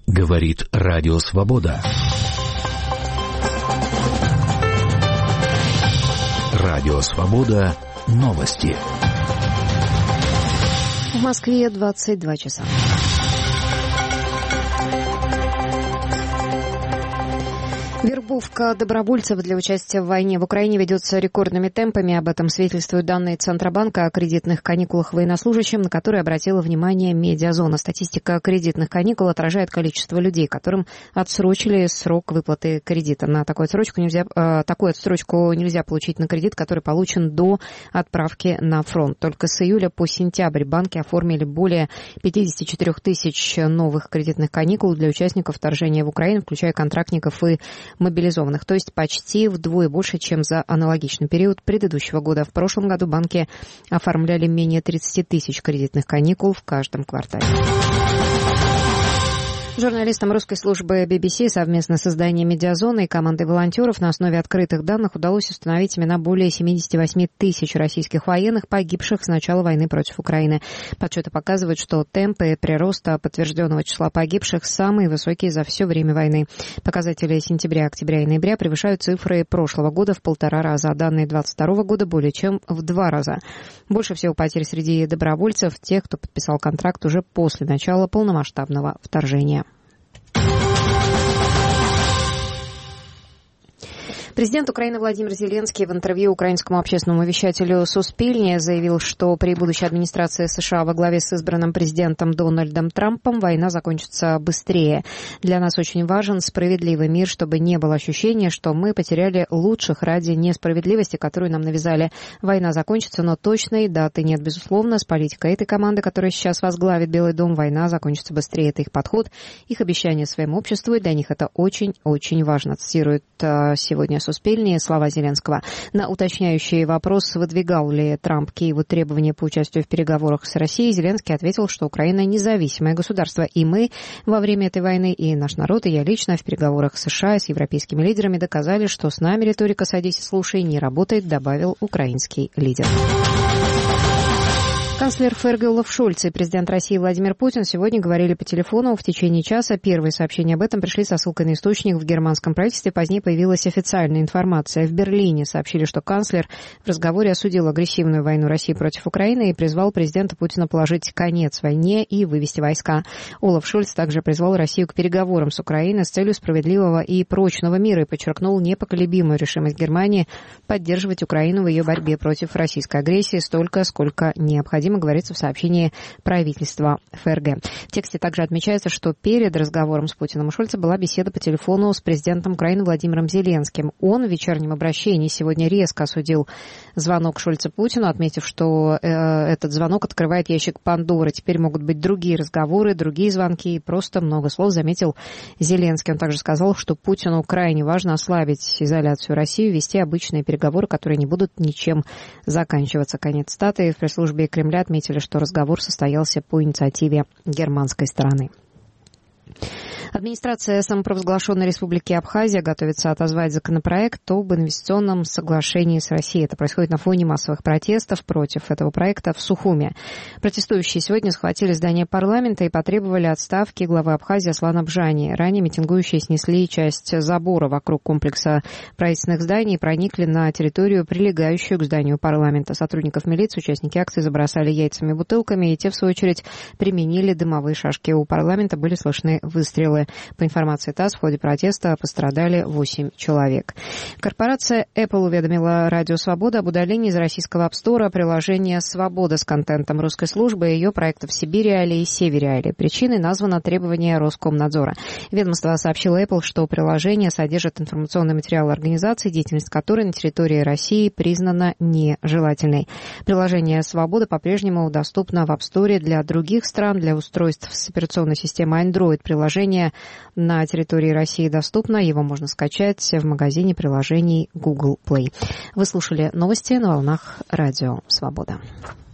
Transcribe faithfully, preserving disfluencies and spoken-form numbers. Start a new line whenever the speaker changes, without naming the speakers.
Говорит Радио Свобода. Радио Свобода. Новости.
В Москве двадцать два часа. Вербовка добровольцев для участия в войне в Украине ведется рекордными темпами. Об этом свидетельствуют данные Центробанка о кредитных каникулах военнослужащим, на которые обратила внимание Медиазона. Статистика кредитных каникул отражает количество людей, которым отсрочили срок выплаты кредита. На такую отсрочку нельзя, э, такую отсрочку нельзя получить на кредит, который получен до отправки на фронт. Только с июля по сентябрь банки оформили более пятьдесят четыре тысячи новых кредитных каникул для участников вторжения в Украину, включая контрактников и мобилизованных, то есть почти вдвое больше, чем за аналогичный период предыдущего года. В прошлом году банки оформляли менее тридцать тысяч кредитных каникул в каждом квартале. Журналистам русской службы би би си совместно с изданием «Медиазона» и командой волонтеров на основе открытых данных удалось установить имена более семьдесят восемь тысяч российских военных, погибших с начала войны против Украины. Подсчеты показывают, что темпы прироста подтвержденного числа погибших самые высокие за все время войны. Показатели сентября, октября и ноября превышают цифры прошлого года в полтора раза, а данные двадцать второго года более чем в два раза. Больше всего потерь среди добровольцев, тех, кто подписал контракт уже после начала полномасштабного вторжения. Президент Украины Владимир Зеленский в интервью украинскому общественному вещателю «Суспильне» заявил, что при будущей администрации США во главе с избранным президентом Дональдом Трампом война закончится быстрее. Для нас очень важен справедливый мир, чтобы не было ощущения, что мы потеряли лучших ради несправедливости, которую нам навязали. Война закончится, но точной даты нет. Безусловно, с политикой этой команды, которая сейчас возглавит Белый дом, война закончится быстрее. Это их подход, их обещание своему обществу, и для них это очень-очень важно, цитирует сегодня Суспильные слова Зеленского. На уточняющий вопрос, выдвигал ли Трамп Киеву требования по участию в переговорах с Россией, Зеленский ответил, что Украина независимое государство, и мы во время этой войны, и наш народ, и я лично в переговорах с США и с европейскими лидерами доказали, что с нами риторика «садись и слушай» не работает, добавил украинский лидер. Канцлер ФРГ Олаф Шольц и президент России Владимир Путин сегодня говорили по телефону в течение часа. Первые сообщения об этом пришли со ссылкой на источник в германском правительстве. Позднее появилась официальная информация. В Берлине сообщили, что канцлер в разговоре осудил агрессивную войну России против Украины и призвал президента Путина положить конец войне и вывести войска. Олаф Шольц также призвал Россию к переговорам с Украиной с целью справедливого и прочного мира и подчеркнул непоколебимую решимость Германии поддерживать Украину в ее борьбе против российской агрессии столько, сколько необходимо, говорится в сообщении правительства ФРГ. В тексте также отмечается, что перед разговором с Путиным и Шольцем была беседа по телефону с президентом Украины Владимиром Зеленским. Он в вечернем обращении сегодня резко осудил звонок Шольца Путину, отметив, что э, этот звонок открывает ящик Пандоры. Теперь могут быть другие разговоры, другие звонки и просто много слов, заметил Зеленский. Он также сказал, что Путину крайне важно ослабить изоляцию России, вести обычные переговоры, которые не будут ничем заканчиваться. Конец цитаты. В пресс-службе Кремля отметили, что разговор состоялся по инициативе германской стороны. Администрация самопровозглашенной республики Абхазия готовится отозвать законопроект об инвестиционном соглашении с Россией. Это происходит на фоне массовых протестов против этого проекта в Сухуме. Протестующие сегодня схватили здание парламента и потребовали отставки главы Абхазии Аслана Бжани. Ранее митингующие снесли часть забора вокруг комплекса правительственных зданий и проникли на территорию, прилегающую к зданию парламента. Сотрудников милиции участники акции забросали яйцами и бутылками, и те, в свою очередь, применили дымовые шашки. У парламента были слышны выстрелы. По информации ТАСС, в ходе протеста пострадали восемь человек. Корпорация Apple уведомила Радио Свобода об удалении из российского App Store приложения «Свобода» с контентом русской службы и ее проектов «Сибириали» и «Севериали». Причиной названо требование Роскомнадзора. Ведомство сообщило Apple, что приложение содержит информационный материал организации, деятельность которой на территории России признана нежелательной. Приложение «Свобода» по-прежнему доступно в App Store для других стран. Для устройств с операционной системой Android приложение на территории России доступно. Его можно скачать в магазине приложений Google Play. Вы слушали новости на волнах Радио Свобода.